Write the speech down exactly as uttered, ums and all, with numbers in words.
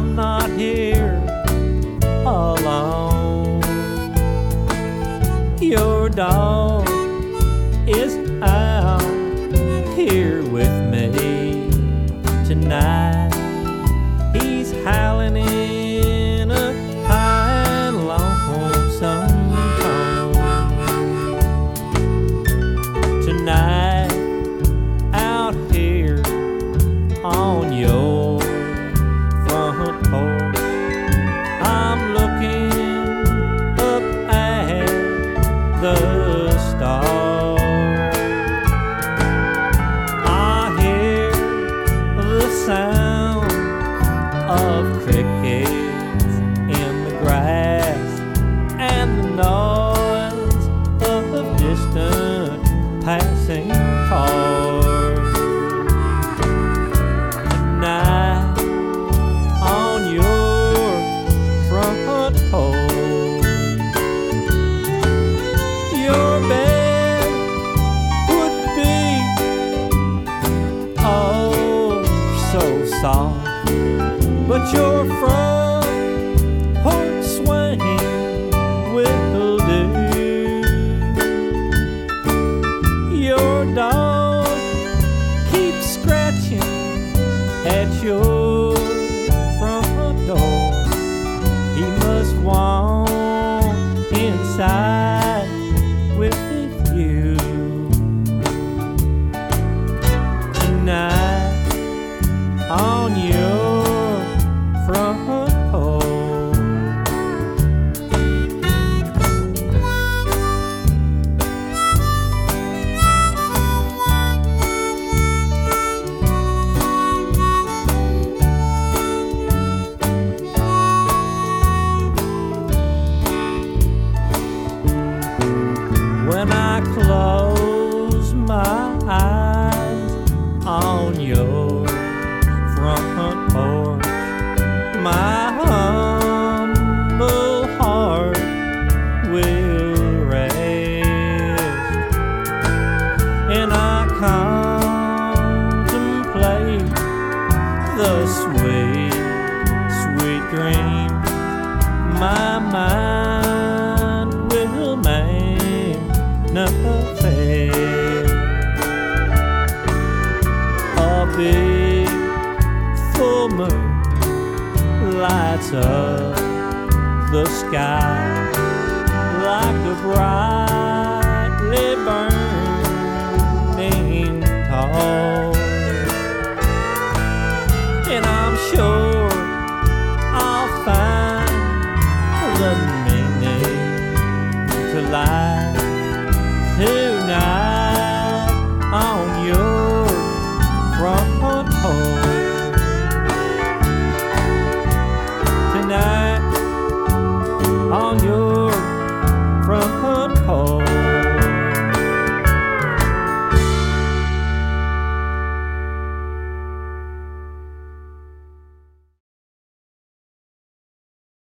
I'm not here alone. Your dog is out here with me tonight. He's howling in a high and lonesome tone. Tonight, out here on your front porch, I'm looking up at the stars. I hear the sound of crickets in the grass and the noise of distant passing cars. Tonight on your front porch, your bed would be oh so soft, but your front porch swing will do. Your dog keeps scratching at your front door. He must walk inside with you tonight on your front porch. When I close my eyes on your front porch, my humble heart will rest, and I contemplate the sweet, sweet dream my mind will manifest. A big full moon lights up the sky like a brightly burning torch, and I'm sure